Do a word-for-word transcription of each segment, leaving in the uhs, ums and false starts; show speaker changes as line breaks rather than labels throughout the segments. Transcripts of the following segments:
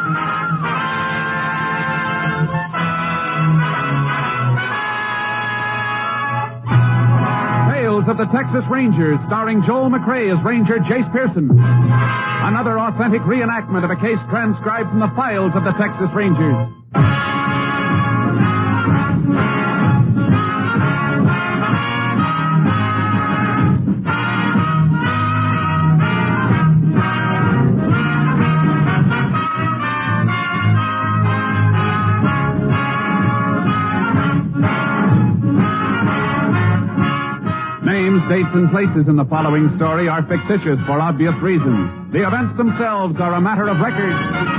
Tales of the Texas Rangers, starring Joel McRae as Ranger Jace Pearson. Another authentic reenactment of a case transcribed from the files of the Texas Rangers. Names, dates, and places in the following story are fictitious for obvious reasons. The events themselves are a matter of record.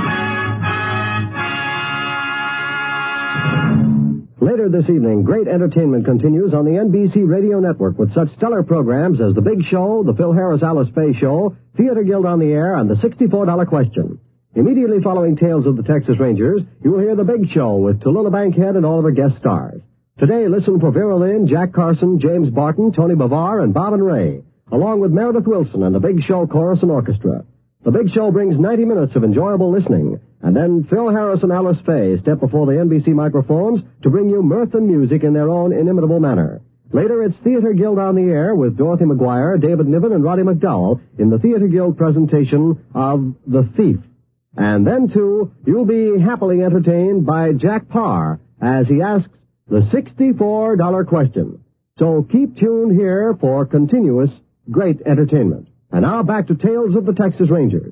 Later this evening, great entertainment continues on the N B C Radio Network with such stellar programs as The Big Show, The Phil Harris Alice Faye Show, Theater Guild on the Air, and The sixty-four dollar Question. Immediately following Tales of the Texas Rangers, you will hear The Big Show with Tallulah Bankhead and all of her guest stars. Today, listen for Vera Lynn, Jack Carson, James Barton, Tony Bavar, and Bob and Ray, along with Meredith Wilson and the Big Show Chorus and Orchestra. The Big Show brings ninety minutes of enjoyable listening, and then Phil Harris and Alice Faye step before the N B C microphones to bring you mirth and music in their own inimitable manner. Later, it's Theater Guild on the Air with Dorothy McGuire, David Niven, and Roddy McDowell in the Theater Guild presentation of The Thief. And then, too, you'll be happily entertained by Jack Parr as he asks the sixty-four dollar Question. So keep tuned here for continuous great entertainment. And now back to Tales of the Texas Rangers.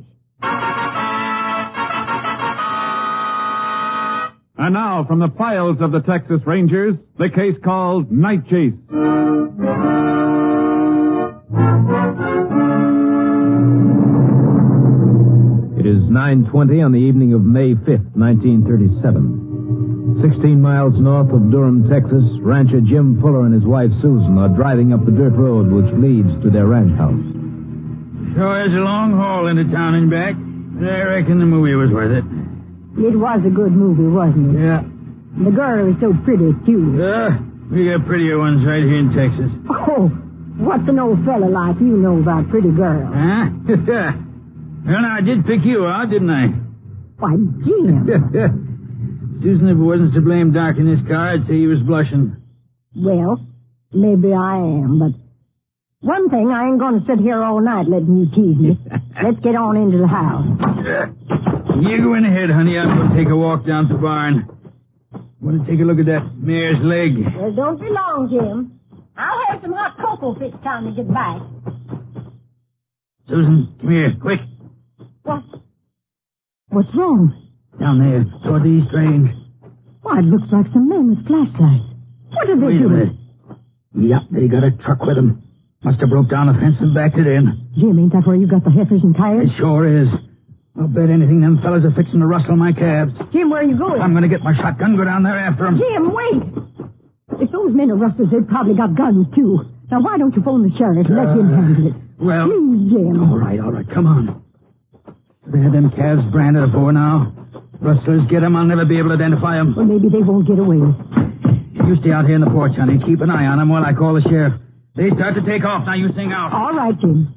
And now, from the files of the Texas Rangers, the case called Night Chase.
It is nine twenty on the evening of May fifth, nineteen thirty-seven. Sixteen miles north of Durham, Texas, rancher Jim Fuller and his wife Susan are driving up the dirt road which leads to their ranch house.
Sure is a long haul into town and back, but I reckon the movie was worth it.
It was a good movie, wasn't it?
Yeah.
The girl was so pretty, too.
Yeah, we got prettier ones right here in Texas.
Oh, what's an old fella like you know about pretty girls?
Huh? Well, now, I did pick you out, didn't I?
Why, Jim.
Susan, if it wasn't so blame dark in this car, I'd say you was blushing.
Well, maybe I am, but one thing, I ain't going to sit here all night letting you tease me. Let's get on into the house.
You go in ahead, honey. I'm going to take a walk down to the barn. Want to take a look at that mare's leg?
Well, don't be long, Jim. I'll have some hot cocoa fixed time to get back.
Susan, come here, quick.
What? What's wrong?
Down there, toward the east range.
Why, it looks like some men with flashlights. What are they
Wait
doing?
a minute. Yep, they got a truck with them. Must have broke down the fence and backed it in.
Jim, ain't that where you got the heifers and coyotes?
It sure is. I'll bet anything them fellas are fixing to rustle my calves.
Jim, where are you going?
I'm going to get my shotgun, go down there after them.
Jim, wait! If those men are rustlers, they've probably got guns, too. Now, why don't you phone the sheriff and let
Uh,
him handle it?
Well...
Please, Jim.
All right, all right, come on. They had them calves branded before now. Rustlers get them, I'll never be able to identify them.
Well, maybe they won't get away.
You stay out here in the porch, honey. Keep an eye on them while I call the sheriff. They start to take off. Now you sing out.
All right, Jim.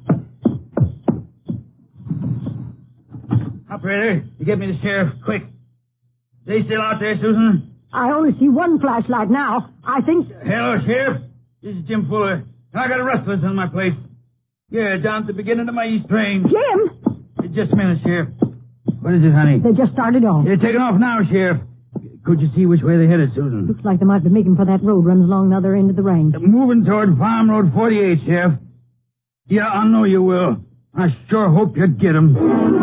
Operator, you get me the sheriff, quick. They still out there, Susan?
I only see one flashlight now. I think...
Hello, Sheriff. This is Jim Fuller. I got a rustlers in my place. Yeah, down at the beginning of my east range.
Jim!
Just a minute, Sheriff. What is it, honey?
They just started off.
They're taking off now, Sheriff. Could you see which way they headed, Susan?
Looks like they might be making for that road runs along the other end of the range.
They're moving toward Farm Road forty-eight, Sheriff. Yeah, I know you will. I sure hope you get them.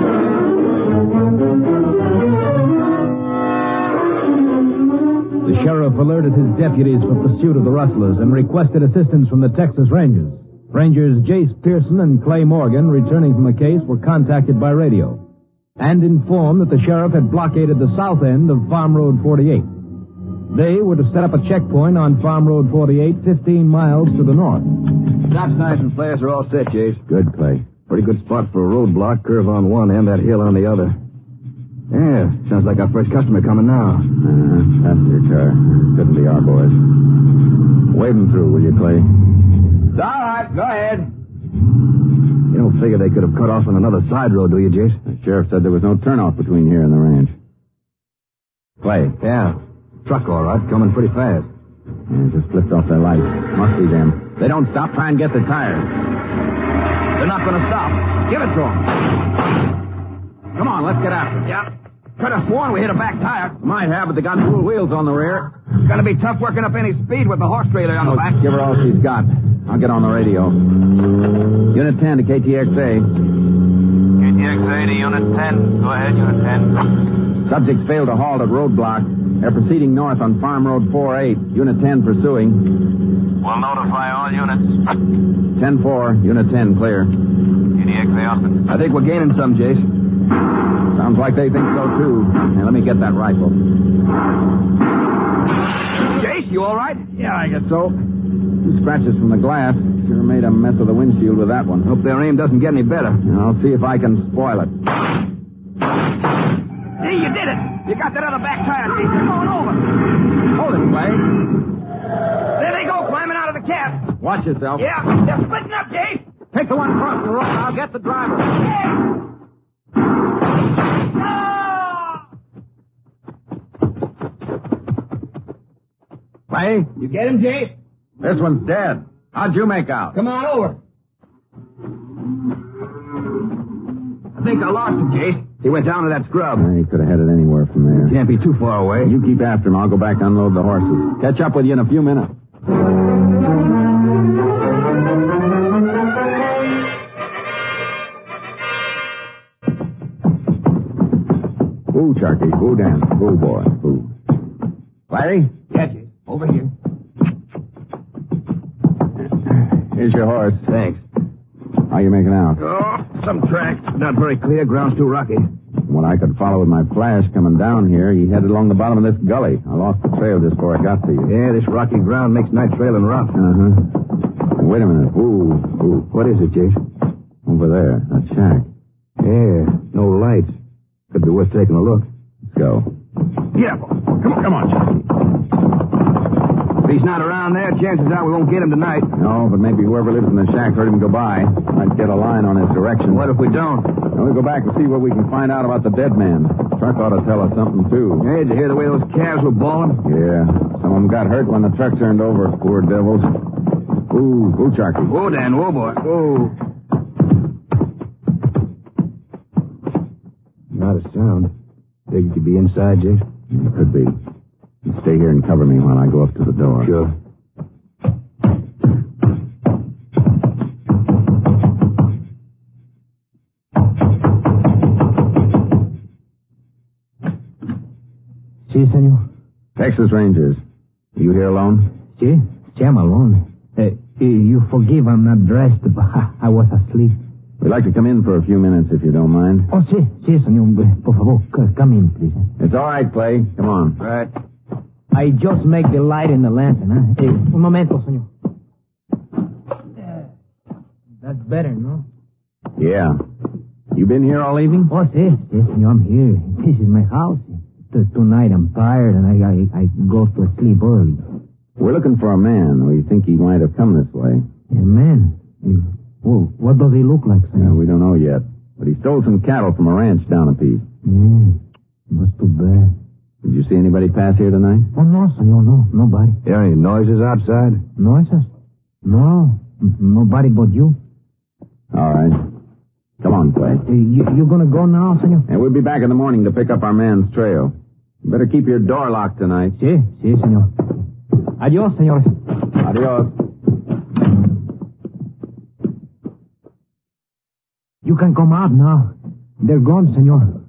The sheriff alerted his deputies for pursuit of the rustlers and requested assistance from the Texas Rangers. Rangers Jace Pearson and Clay Morgan, returning from the case, were contacted by radio and informed that the sheriff had blockaded the south end of Farm Road forty-eight. They were to set up a checkpoint on Farm Road forty-eight, fifteen miles to the north.
Stop signs and flares are all set, Jace.
Good, Clay. Pretty good spot for a roadblock, curve on one end, that hill on the other. Yeah, sounds like our first customer coming now.
Uh, passenger car. Couldn't be our boys.
Wave them through, will you, Clay?
It's all right. Go ahead. You don't figure they could have cut off on another side road, do you, Jace?
The sheriff said there was no turnoff between here and the ranch. Clay.
Yeah. Truck, all right. Coming pretty fast.
Yeah, just flipped off their lights. Must be them. They don't stop, try and get the tires.
They're not going to stop. Give it to them.
Come on, let's get after them.
Yeah. Could have sworn we hit a back tire.
Might have, but they got dual wheels on the rear.
Gonna be tough working up any speed with the horse trailer on the back.
Give her all she's got. I'll get on the radio. Unit ten to K T X A.
K T X A to Unit ten. Go ahead, Unit ten.
Subjects failed to halt at roadblock. They're proceeding north on Farm Road four eight. Unit ten pursuing.
We'll notify all units.
ten four, Unit ten clear.
K T X A Austin.
I think we're gaining some, Jace.
Sounds like they think so, too. Now, let me get that rifle.
Jace, you all right?
Yeah, I guess so. Two scratches from the glass. Sure made a mess of the windshield with that one.
Hope their aim doesn't get any better.
I'll see if I can spoil it.
Hey, you did it! You got that other back tire, Jace. They're going over.
Hold it, Clay.
There they go, climbing out of the cab.
Watch yourself.
Yeah, they're splitting up, Jace.
Take the one across the road. I'll get the driver.
Yeah.
Clay?
You get him, Jace?
This one's dead. How'd you make out?
Come on over. I think I lost him, Jace. He went down to that scrub.
He could have headed anywhere from there.
Can't be too far away.
You keep after him. I'll go back and unload the horses. Catch up with you in a few minutes. Boo, Sharky. Boo, dance. Boo, boy. Boo. Larry?
Catch it. Over here.
Here's your horse.
Thanks.
How you making out?
Oh, some tracks. Not very clear. Ground's too rocky.
From what I could follow with my flash coming down here, he headed along the bottom of this gully. I lost the trail just before I got to you.
Yeah, this rocky ground makes night trailing rough.
Uh-huh. Wait a minute. Ooh, ooh.
What is it, Jace?
Over there. That shack.
Yeah, no lights. Could be worth taking a look.
Let's go.
Yeah, come on, come on, Chucky. If he's not around there, chances are we won't get him tonight.
No, but maybe whoever lives in the shack heard him go by. Might get a line on his direction.
What if we don't?
Then we'll go back and see what we can find out about the dead man. The truck ought to tell us something, too.
Hey, did you hear the way those calves were bawling?
Yeah. Some of them got hurt when the truck turned over, poor devils. Ooh, ooh, Charky.
Whoa, Dan, whoa, boy. Whoa. Not a sound. Think you could be inside, Jace?
It could be. You stay here and cover me while I go up to the door.
Sure.
Si, senor.
Texas Rangers. You here alone?
Si, si, I'm alone. Uh, you forgive I'm not dressed, but I was asleep.
We'd like to come in for a few minutes, if you don't mind.
Oh, si, si, senor. Por favor, come in, please.
It's all right, Clay. Come on.
All right.
I just make the light in the lantern, huh? Hey, un momento, senor. That's better, no?
Yeah. You been here all evening?
Oh, si, si, senor, I'm here. This is my house. T- tonight I'm tired and I, I I go to sleep early.
We're looking for a man. We think he might have come this way.
A man? Well, what does he look like, senor?
Yeah, we don't know yet. But he stole some cattle from a ranch down a piece.
Yeah, that's too bad.
Did you see anybody pass here tonight?
Oh, no, senor, no, nobody.
Hear any noises outside?
Noises? No, n- nobody but you.
All right. Come on, Clay.
Uh, you, you gonna go now, senor?
And we'll be back in the morning to pick up our man's trail. You better keep your door locked tonight.
Si, si, senor. Adios, senores.
Adios.
You can come out now. They're gone, senor.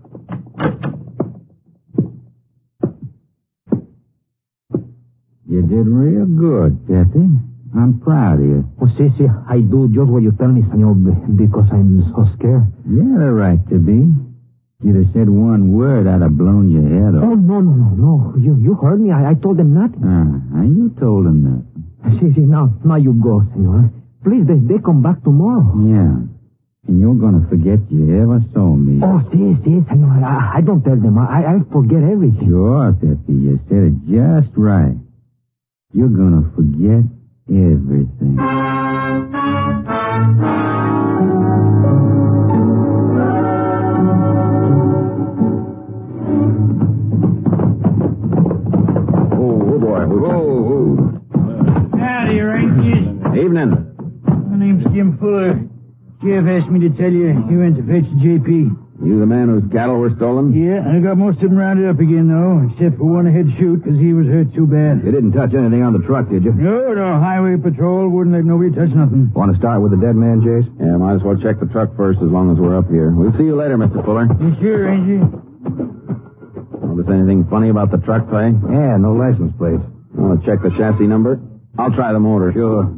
You did real good, Pepe. I'm proud of you.
Oh, si, si, I do just what you tell me, senor, b- because I'm so scared.
You had a right to be. You'd have said one word, I'd have blown your head
Oh,
off.
no, no, no, no. You you heard me. I, I told them nothing.
Ah, you told him that.
Si, si, now, now you go, senor. Please, they, they come back tomorrow.
Yeah. And you're going to forget you ever saw me.
Oh, si, si, senor. I, I don't tell them. I, I forget everything.
Sure, Pepe. You said it just right. You're going to forget
Everything. Oh, oh boy. Whoa, whoa.
Howdy, Rangers.
Evening.
My name's Jim Fuller. Jeff asked me to tell you he went to fetch the J P.
You the man whose cattle were stolen?
Yeah, I got most of them rounded up again, though, except for one I had to shoot because he was hurt too bad.
You didn't touch anything on the truck, did you?
No, no, highway patrol wouldn't let nobody touch nothing.
Want to start with the dead man, Jace?
Yeah, might as well check the truck first as long as we're up here. We'll see you later, Mister Fuller.
You sure, Ranger?
Notice anything funny about the truck, Clay?
Yeah, no license plate.
Want to check the chassis number? I'll try the motor.
Sure.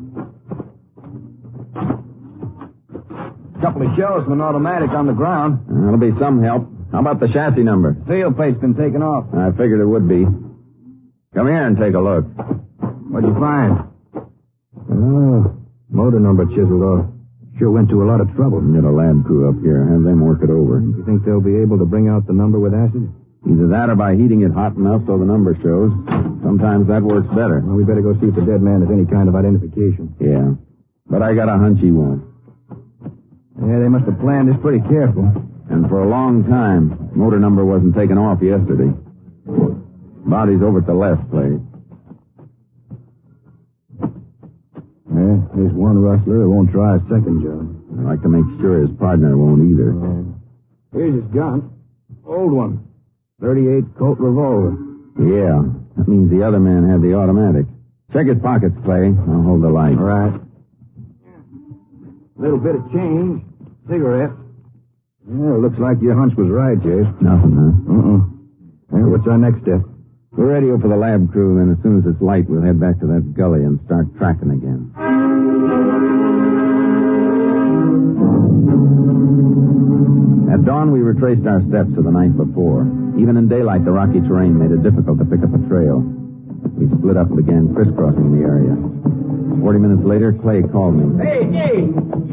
Couple of shells from an automatic on the ground.
That'll be some help. How about the chassis number?
Seal plate's been taken off.
I figured it would be. Come here and take a look.
What'd you find? Oh, motor number chiseled off. Sure went to a lot of trouble.
Get a lab crew up here. Have them work it over.
You think they'll be able to bring out the number with acid?
Either that or by heating it hot enough so the number shows. Sometimes that works better.
Well, we better go see if the dead man has any kind of identification.
Yeah. But I got a hunch he won't.
Yeah, they must have planned this pretty careful.
And for a long time, motor number wasn't taken off yesterday. Body's over at the left, Clay.
Yeah, there's one rustler who won't try a second job.
I'd like to make sure his partner won't either.
Yeah. Here's his gun. Old one. thirty-eight Colt revolver.
Yeah, that means the other man had the automatic. Check his pockets, Clay. I'll hold the light.
All right. Little bit of change. Cigarette. Yeah, looks like your hunch was right, Jace.
Nothing, huh?
Uh-uh. Well, what's our next step?
We'll radio for the lab crew, then as soon as it's light, we'll head back to that gully and start tracking again. At dawn, we retraced our steps of the night before. Even in daylight, the rocky terrain made it difficult to pick up a trail. We split up and began crisscrossing the area. Forty minutes later, Clay called me.
Hey, hey!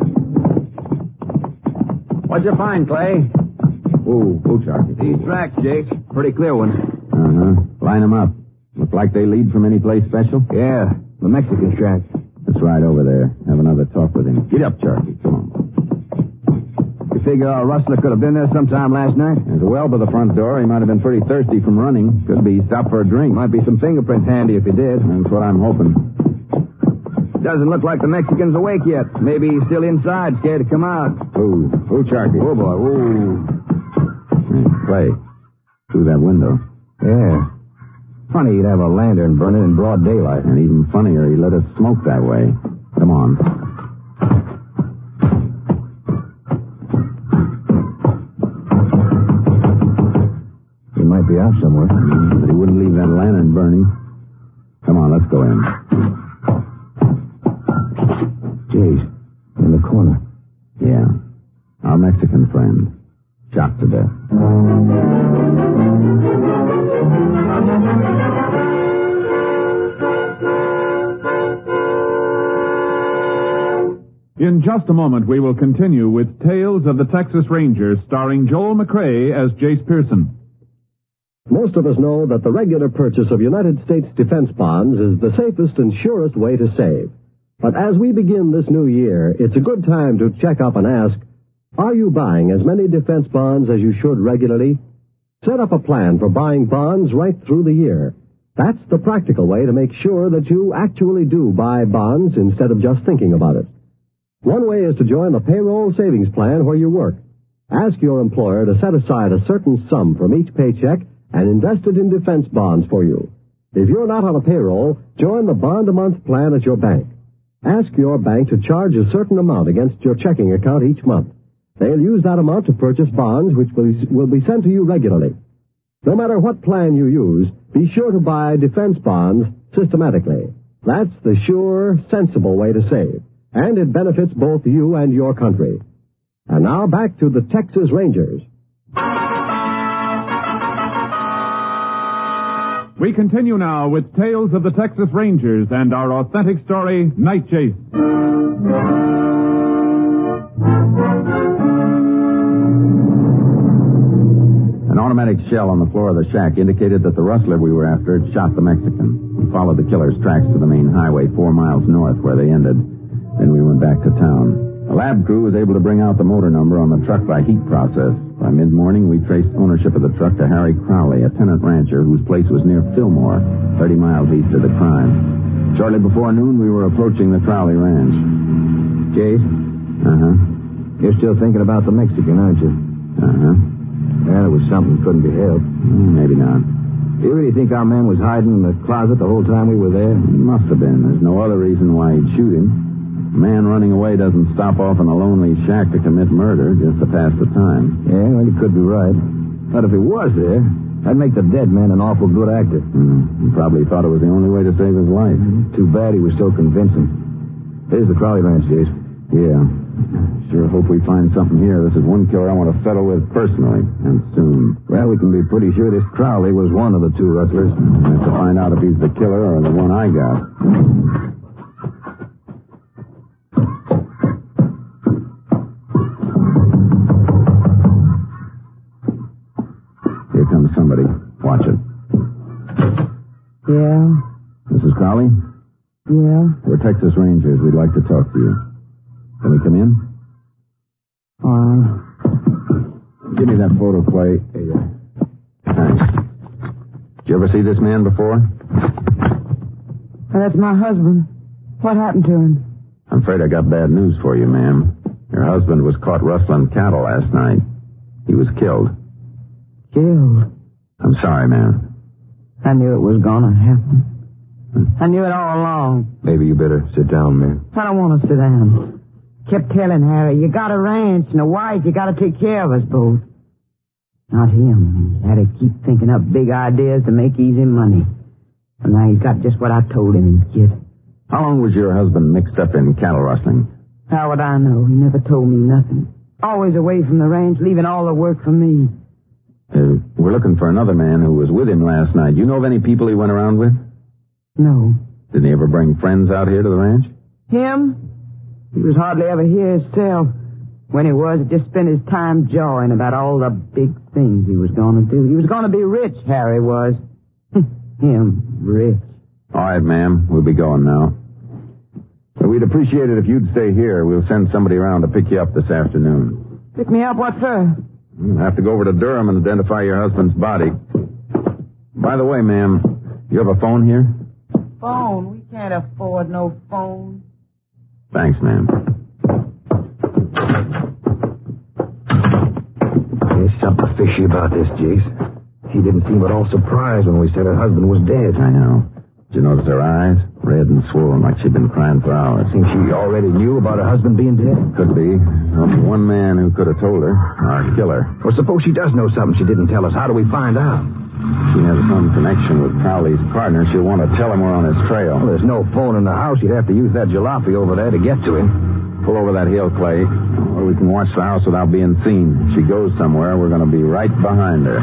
What'd you find, Clay? Ooh, ooh, Sharky.
These tracks, Jace. Pretty clear ones.
Uh-huh. Line them up. Look like they lead from any place special?
Yeah, the Mexican track.
Let's ride over there. Have another talk with him. Get up, Sharky. Come on.
You figure our rustler could have been there sometime last night?
There's a well by the front door. He might have been pretty thirsty from running. Could be stopped for a drink.
Might be some fingerprints handy if he did.
That's what I'm hoping.
Doesn't look like the Mexican's awake yet. Maybe he's still inside, scared to come out.
Ooh, ooh, Sharky.
Oh, boy, ooh.
Hey, Clay, through that window.
Yeah. Funny he'd have a lantern burning in broad daylight.
And even funnier, he let it smoke that way. Come on.
He might be out somewhere.
But he wouldn't leave that lantern burning. Come on, let's go in.
Jeez, in the corner.
Yeah. Our Mexican friend. Shot to death.
In just a moment, we will continue with Tales of the Texas Rangers, starring Joel McCrea as Jace Pearson.
Most of us know that the regular purchase of United States defense bonds is the safest and surest way to save. But as we begin this new year, it's a good time to check up and ask, are you buying as many defense bonds as you should regularly? Set up a plan for buying bonds right through the year. That's the practical way to make sure that you actually do buy bonds instead of just thinking about it. One way is to join the payroll savings plan where you work. Ask your employer to set aside a certain sum from each paycheck and invest it in defense bonds for you. If you're not on a payroll, join the bond-a-month plan at your bank. Ask your bank to charge a certain amount against your checking account each month. They'll use that amount to purchase bonds which will be sent to you regularly. No matter what plan you use, be sure to buy defense bonds systematically. That's the sure, sensible way to save. And it benefits both you and your country. And now back to the Texas Rangers.
We continue now with Tales of the Texas Rangers and our authentic story, Night Chase.
An automatic shell on the floor of the shack indicated that the rustler we were after had shot the Mexican. We followed the killer's tracks to the main highway four miles north where they ended. Then we went back to town. The lab crew was able to bring out the motor number on the truck by heat process. By mid-morning, we traced ownership of the truck to Harry Crowley, a tenant rancher whose place was near Fillmore, thirty miles east of the crime. Shortly before noon, we were approaching the Crowley ranch.
Jase?
Uh-huh.
You're still thinking about the Mexican, aren't you?
Uh-huh.
Well, it was something that couldn't be helped.
Mm, maybe not.
Do you really think our man was hiding in the closet the whole time we were there?
He must have been. There's no other reason why he'd shoot him. A man running away doesn't stop off in a lonely shack to commit murder just to pass the time.
Yeah, well, you could be right. But if he was there, that'd make the dead man an awful good actor.
Mm, he probably thought it was the only way to save his life.
Mm-hmm. Too bad he was so convincing. Here's the Crowley ranch, Jase.
Yeah. Sure hope we find something here. This is one killer I want to settle with personally, and soon.
Well, we can be pretty sure this Crowley was one of the two rustlers.
We have to find out if he's the killer or the one I got. Here comes somebody. Watch it.
Yeah?
Missus Crowley?
Yeah?
We're Texas Rangers. We'd like to talk to you. Can we come in?
All right.
Give me that photo, Clay. Here you are. Thanks. Did you ever see this man before?
Well, that's my husband. What happened to him?
I'm afraid I got bad news for you, ma'am. Your husband was caught rustling cattle last night. He was killed.
Killed?
I'm sorry, ma'am.
I knew it was gonna happen. I knew it all along.
Maybe you better sit down, man.
I don't want to sit down. Kept telling Harry, you got a ranch and a wife, you got to take care of us both. Not him. He had to keep thinking up big ideas to make easy money. And now he's got just what I told him he'd get.
How long was your husband mixed up in cattle rustling?
How would I know? He never told me nothing. Always away from the ranch, leaving all the work for me.
Uh, we're looking for another man who was with him last night. You know of any people he went around with?
No.
Did he ever bring friends out here to the ranch?
Him? He was hardly ever here himself. When he was, he just spent his time jawing about all the big things he was going to do. He was going to be rich, Harry was. Him, rich.
All right, ma'am. We'll be going now. But we'd appreciate it if you'd stay here. We'll send somebody around to pick you up this afternoon.
Pick me up? What for?
We'll have to go over to Durham and identify your husband's body. By the way, ma'am, you have a phone here?
Phone? We can't afford no phone.
Thanks, ma'am.
There's something fishy about this, Jase. She didn't seem at all surprised when we said her husband was dead.
I know. Did you notice her eyes? Red and swollen like she'd been crying for hours.
Think she already knew about her husband being dead?
Could be. Only one man who could have told her. Our killer.
Well, suppose she does know something she didn't tell us. How do we find out?
She has some connection with Crowley's partner. She'll want to tell him we're on his trail.
Well, there's no phone in the house. You'd have to use that jalopy over there to get to him.
Pull over that hill, Clay. Or we can watch the house without being seen. If she goes somewhere, we're going to be right behind her.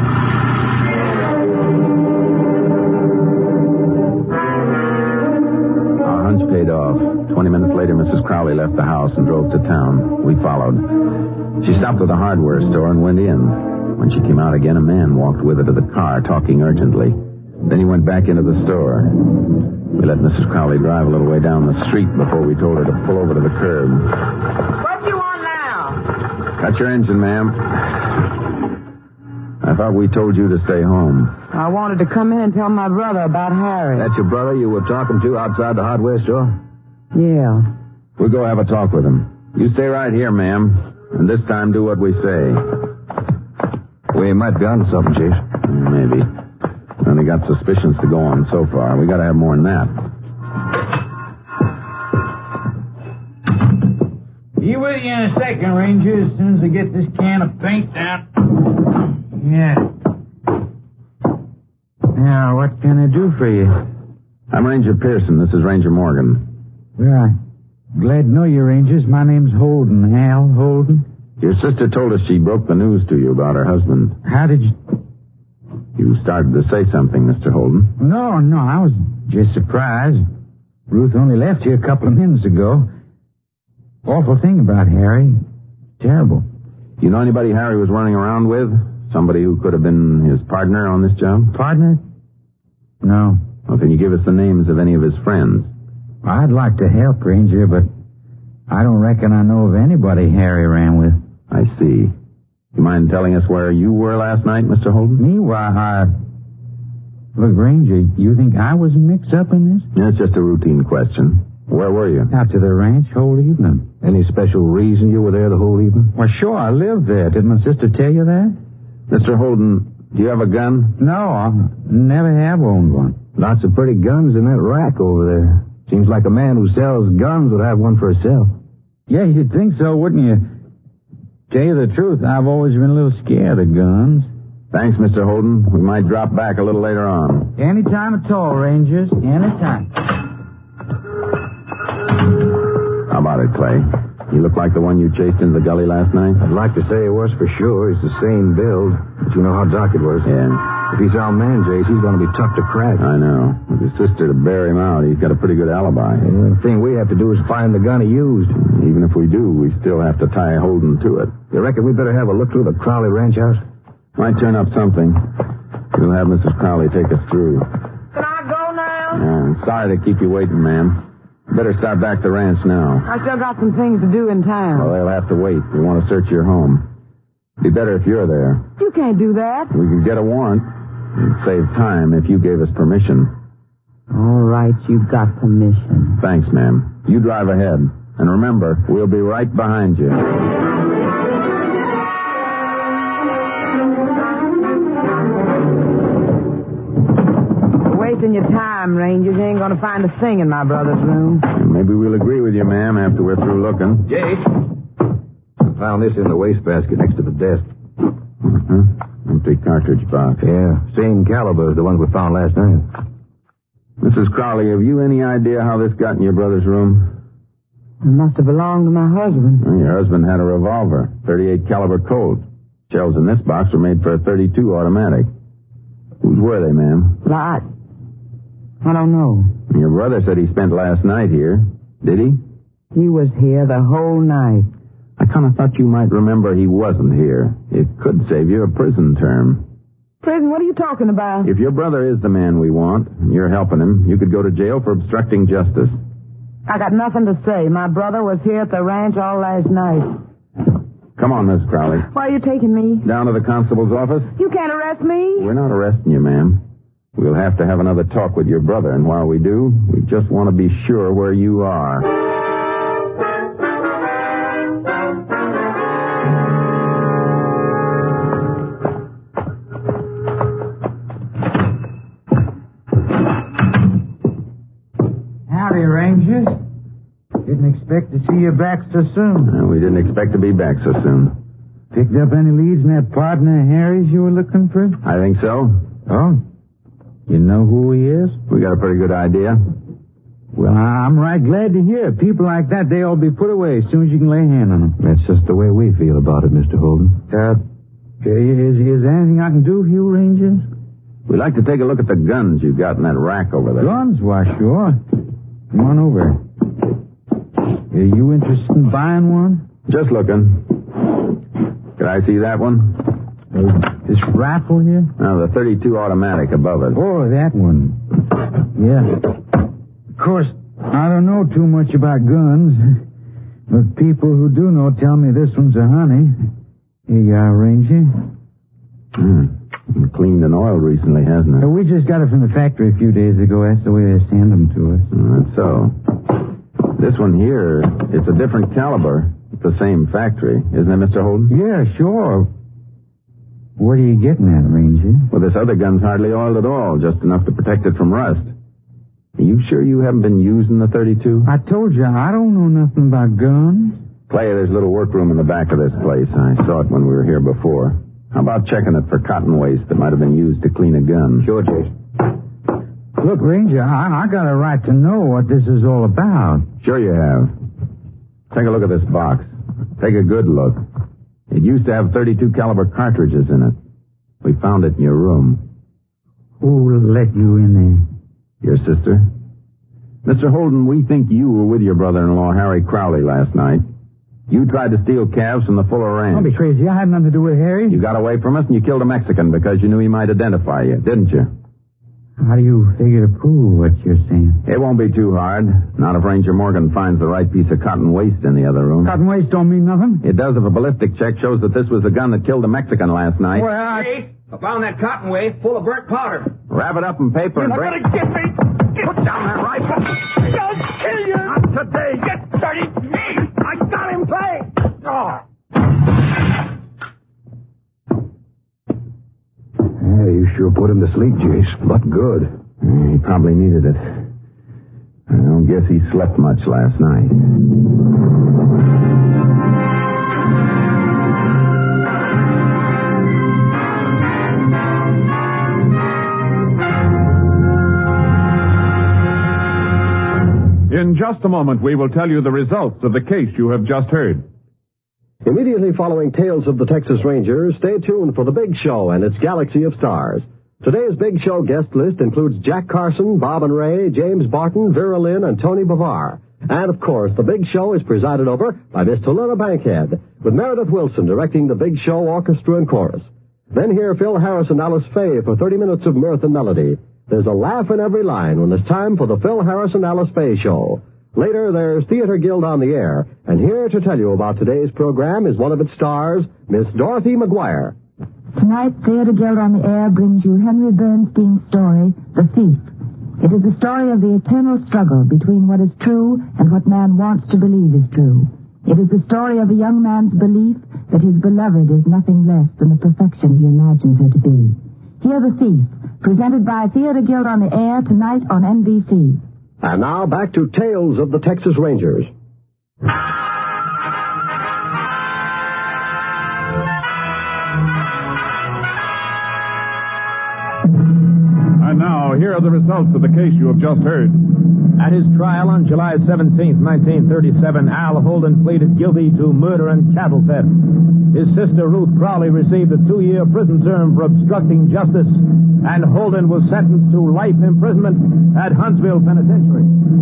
Our hunch paid off. Twenty minutes later, Missus Crowley left the house and drove to town. We followed. She stopped at the hardware store and went in. When she came out again, a man walked with her to the car, talking urgently. Then he went back into the store. We let Missus Crowley drive a little way down the street before we told her to pull over to the curb.
What do you want now?
Cut your engine, ma'am. I thought we told you to stay home.
I wanted to come in and tell my brother about Harry.
That's your brother you were talking to outside the hardware store?
Yeah.
We'll go have a talk with him. You stay right here, ma'am. And this time do what we say.
We might be onto something, Chief.
Maybe. Only got suspicions to go on so far. We gotta have more than that.
Be with you in a second, Ranger, as soon as I get this can of paint down. Yeah. Now, what can I do for you?
I'm Ranger Pearson. This is Ranger Morgan.
Well, I'm glad to know you, Rangers. My name's Holden. Al Holden.
Your sister told us she broke the news to you about her husband.
How did you...
You started to say something, Mister Holden.
No, no, I was just surprised. Ruth only left here a couple of minutes ago. Awful thing about Harry. Terrible.
You know anybody Harry was running around with? Somebody who could have been his partner on this job?
Partner? No.
Well, can you give us the names of any of his friends?
I'd like to help, Ranger, but I don't reckon I know of anybody Harry ran with.
I see. You mind telling us where you were last night, Mister Holden?
Me? Why, I... Look, Ranger, you think I was mixed up in this?
It's just a routine question. Where were you?
Out to the ranch whole evening.
Any special reason you were there the whole evening?
Well, sure, I lived there. Did my sister tell you that?
Mister Holden, do you have a gun?
No, I never have owned one.
Lots of pretty guns in that rack over there. Seems like a man who sells guns would have one for himself.
Yeah, you'd think so, wouldn't you? Tell you the truth, I've always been a little scared of guns.
Thanks, Mister Holden. We might drop back a little later on.
Anytime at all, Rangers. Anytime.
How about it, Clay? He looked like the one you chased into the gully last night?
I'd like to say it was for sure. He's the same build. But you know how dark it was.
Yeah.
If he's our man, Jace, he's going to be tough to crack.
I know. With his sister to bear him out, he's got a pretty good alibi.
Yeah, the thing we have to do is find the gun he used.
Even if we do, we still have to tie Holden to it.
You reckon we better have a look through the Crowley ranch house?
Might turn up something. We'll have Missus Crowley take us through.
Can I go now?
Yeah, sorry to keep you waiting, ma'am. Better start back to the ranch now.
I still got some things to do in town.
Well, they'll have to wait. We want to search your home. Be better if you're there.
You can't do that.
We could get a warrant. It'd save time if you gave us permission.
All right, you've got permission.
Thanks, ma'am. You drive ahead. And remember, we'll be right behind you.
Wasting your time, Rangers. You ain't gonna find a thing in my brother's room.
Maybe we'll agree with you, ma'am, after we're through looking.
Jace. I found this in the wastebasket next to the desk.
Uh-huh. Empty cartridge box.
Yeah, same caliber as the ones we found last night.
Missus Crowley, have you any idea how this got in your brother's room?
It must have belonged to my husband.
Well, your husband had a revolver, thirty-eight caliber Colt. Shells in this box were made for a thirty-two automatic. Whose were they, ma'am?
I... I don't know.
Your brother said he spent last night here. Did he?
He was here the whole night.
I kind of thought you might remember he wasn't here. It could save you a prison term.
Prison? What are you talking about?
If your brother is the man we want, and you're helping him, you could go to jail for obstructing justice.
I got nothing to say. My brother was here at the ranch all last night.
Come on, Miss Crowley.
Why are you taking me?
Down to the constable's office?
You can't arrest me.
We're not arresting you, ma'am. We'll have to have another talk with your brother, and while we do, we just want to be sure where you are.
Howdy, Rangers. Didn't expect to see you back so soon.
Uh, we didn't expect to be back so soon.
Picked up any leads in that partner of Harry's you were looking for?
I think so.
Oh? You know who he is?
We got a pretty good idea.
Well, I'm right glad to hear it. People like that, they all be put away as soon as you can lay a hand on them.
That's just the way we feel about it, Mister Holden.
Uh, is, is there anything I can do for you, Rangers?
We'd like to take a look at the guns you've got in that rack over there.
Guns? Why, sure. Come on over. Are you interested in buying one?
Just looking. Could I see that one?
Uh, this rifle here?
No, the thirty-two automatic above it.
Oh, that one. Yeah. Of course, I don't know too much about guns, but people who do know tell me this one's a honey. Here you are, Ranger.
Hmm. Cleaned and oiled recently, hasn't it?
Uh, we just got it from the factory a few days ago. That's the way they send them to us.
Oh, that's so. This one here, it's a different caliber. It's the same factory, isn't it, Mister Holden?
Yeah, sure. What are you getting at, Ranger?
Well, this other gun's hardly oiled at all, just enough to protect it from rust. Are you sure you haven't been using the thirty-two?
I told you, I don't know nothing about guns.
Clay, there's a little workroom in the back of this place. I saw it when we were here before. How about checking it for cotton waste that might have been used to clean a gun?
Sure, Jace.
Look, Ranger, I, I got a right to know what this is all about.
Sure you have. Take a look at this box. Take a good look. It used to have thirty-two caliber cartridges in it. We found it in your room.
Who let you in there?
Your sister. Mister Holden, we think you were with your brother-in-law, Harry Crowley, last night. You tried to steal calves from the Fuller Ranch.
Don't be crazy. I had nothing to do with Harry.
You got away from us and you killed a Mexican because you knew he might identify you, didn't you?
How do you figure to prove what you're saying?
It won't be too hard. Not if Ranger Morgan finds the right piece of cotton waste in the other room.
Cotton waste don't mean nothing?
It does if a ballistic check shows that this was the gun that killed a Mexican last night.
Well, I...
Hey, I found that cotton waste full of burnt powder.
Wrap it up in paper and bring...
You're gonna get me! Put down that rifle! I'll kill you! Not today! Get dirty! Me! I got him playing! Oh!
Yeah, you sure put him to sleep, Jace. But good.
He probably needed it. I don't guess he slept much last night.
In just a moment, we will tell you the results of the case you have just heard.
Immediately following Tales of the Texas Rangers, stay tuned for The Big Show and its galaxy of stars. Today's Big Show guest list includes Jack Carson, Bob and Ray, James Barton, Vera Lynn, and Tony Bavar. And, of course, The Big Show is presided over by Miss Helena Bankhead, with Meredith Wilson directing The Big Show Orchestra and Chorus. Then hear Phil Harris and Alice Faye for thirty minutes of mirth and melody. There's a laugh in every line when it's time for the Phil Harris and Alice Faye Show. Later, there's Theater Guild on the Air, and here to tell you about today's program is one of its stars, Miss Dorothy McGuire.
Tonight, Theater Guild on the Air brings you Henry Bernstein's story, The Thief. It is the story of the eternal struggle between what is true and what man wants to believe is true. It is the story of a young man's belief that his beloved is nothing less than the perfection he imagines her to be. Hear The Thief, presented by Theater Guild on the Air tonight on N B C.
And now back to Tales of the Texas Rangers.
And now, here are the results of the case you have just heard.
At his trial on July seventeenth, nineteen thirty-seven, Al Holden pleaded guilty to murder and cattle theft. His sister, Ruth Crowley, received a two-year prison term for obstructing justice, and Holden was sentenced to life imprisonment at Huntsville Penitentiary.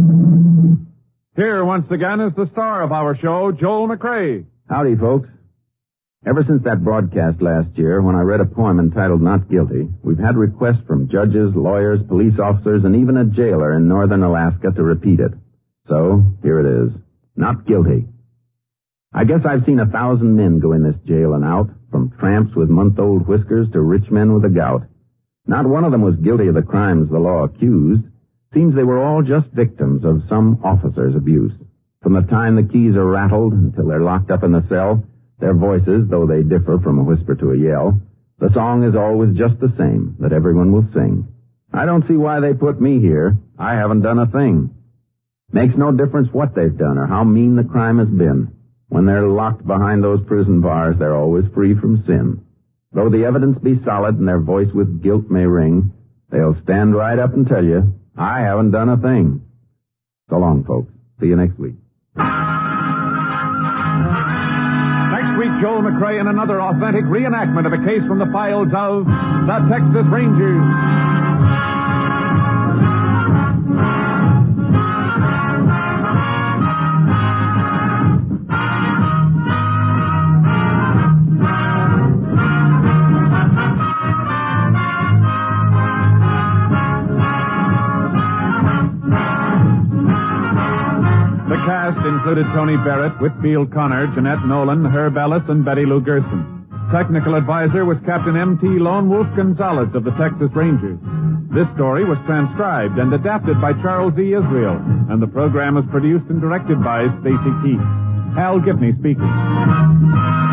Here, once again, is the star of our show, Joel McRae.
Howdy, folks. Ever since that broadcast last year, when I read a poem entitled Not Guilty, we've had requests from judges, lawyers, police officers, and even a jailer in northern Alaska to repeat it. So, here it is. Not Guilty. I guess I've seen a thousand men go in this jail and out, from tramps with month-old whiskers to rich men with the gout. Not one of them was guilty of the crimes the law accused. Seems they were all just victims of some officer's abuse. From the time the keys are rattled until they're locked up in the cell, their voices, though they differ from a whisper to a yell, the song is always just the same, that everyone will sing. I don't see why they put me here. I haven't done a thing. Makes no difference what they've done or how mean the crime has been. When they're locked behind those prison bars, they're always free from sin. Though the evidence be solid and their voice with guilt may ring, they'll stand right up and tell you, I haven't done a thing. So long, folks. See you next week.
Next week, Joel McRae in another authentic reenactment of a case from the files of the Texas Rangers. The cast included Tony Barrett, Whitfield Connor, Jeanette Nolan, Herb Ellis, and Betty Lou Gerson. Technical advisor was Captain M T Lone Wolf Gonzalez of the Texas Rangers. This story was transcribed and adapted by Charles E. Israel, and the program was produced and directed by Stacy Keith. Hal Gibney speaking.